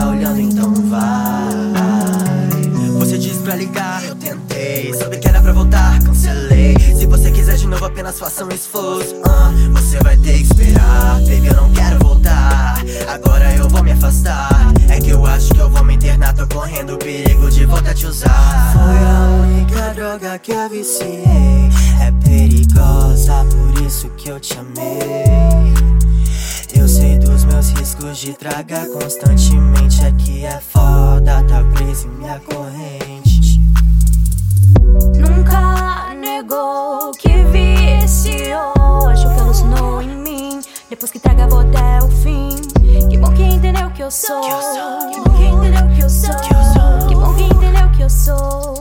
tá olhando, então vai. Você disse pra ligar, eu tentei. Soube que era pra voltar, cancelei. Se você quiser de novo, apenas faça um esforço. Você vai ter que esperar. Baby, eu não quero voltar. Agora eu vou me afastar. É que eu acho que eu vou me internar. Tô correndo o perigo de voltar a te usar. Foi a única droga que eu viciei. É perigosa, por isso que eu te amei. Eu sei dos meus riscos de tragar constantemente. Aqui é foda, tá preso em minha corrente. Nunca negou que viciou. Achou que alucinou em mim. Depois que traga, vou até o fim. Que bom que entendeu que eu sou. Que bom que entendeu que eu sou. Que bom que entendeu que eu sou.